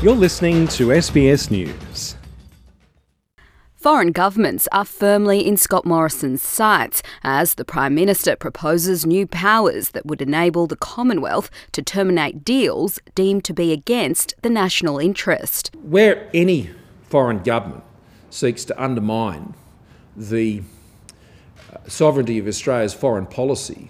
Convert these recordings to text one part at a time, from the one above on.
You're listening to SBS News. Foreign governments are firmly in Scott Morrison's sights as the Prime Minister proposes new powers that would enable the Commonwealth to terminate deals deemed to be against the national interest. Where any foreign government seeks to undermine the sovereignty of Australia's foreign policy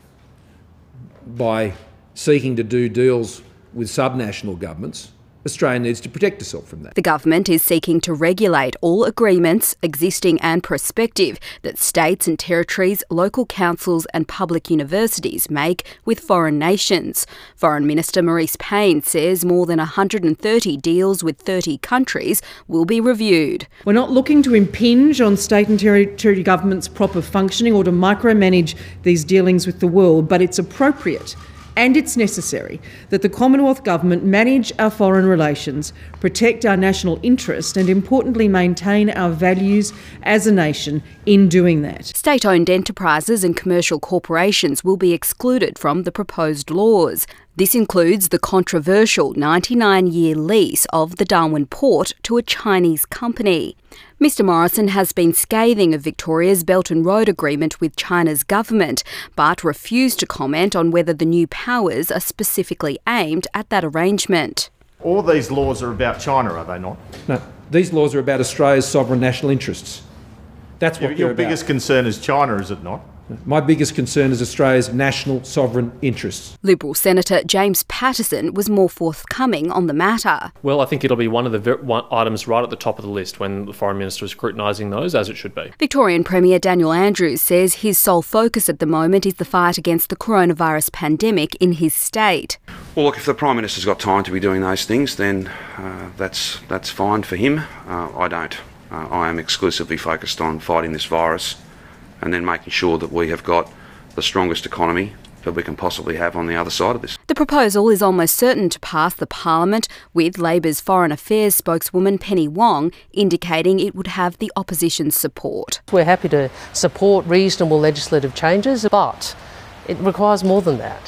by seeking to do deals with subnational governments, Australia needs to protect itself from that. The government is seeking to regulate all agreements, existing and prospective, that states and territories, local councils and public universities make with foreign nations. Foreign Minister Marise Payne says more than 130 deals with 30 countries will be reviewed. We're not looking to impinge on state and territory governments' proper functioning or to micromanage these dealings with the world, but it's appropriate and it's necessary that the Commonwealth Government manage our foreign relations, protect our national interest and, importantly, maintain our values as a nation in doing that. State-owned enterprises and commercial corporations will be excluded from the proposed laws. This includes the controversial 99-year lease of the Darwin Port to a Chinese company. Mr Morrison has been scathing of Victoria's Belt and Road agreement with China's government, but refused to comment on whether the new powers are specifically aimed at that arrangement. All these laws are about China, are they not? No, these laws are about Australia's sovereign national interests. That's what your biggest concern is China, is it not? My biggest concern is Australia's national sovereign interests. Liberal Senator James Paterson was more forthcoming on the matter. Well, I think it'll be one of the items right at the top of the list when the Foreign Minister is scrutinising those, as it should be. Victorian Premier Daniel Andrews says his sole focus at the moment is the fight against the coronavirus pandemic in his state. Well, look, if the Prime Minister's got time to be doing those things, then that's fine for him. I don't. I am exclusively focused on fighting this virus and then making sure that we have got the strongest economy that we can possibly have on the other side of this. The proposal is almost certain to pass the Parliament, with Labor's Foreign Affairs spokeswoman Penny Wong indicating it would have the opposition's support. We're happy to support reasonable legislative changes, but it requires more than that.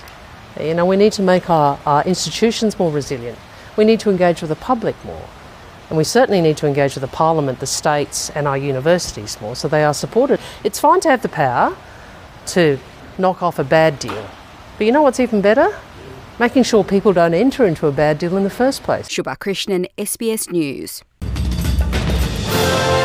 We need to make our institutions more resilient. We need to engage with the public more. And we certainly need to engage with the Parliament, the states and our universities more so they are supported. It's fine to have the power to knock off a bad deal. But you know what's even better? Making sure people don't enter into a bad deal in the first place. Shubha Krishnan, SBS News.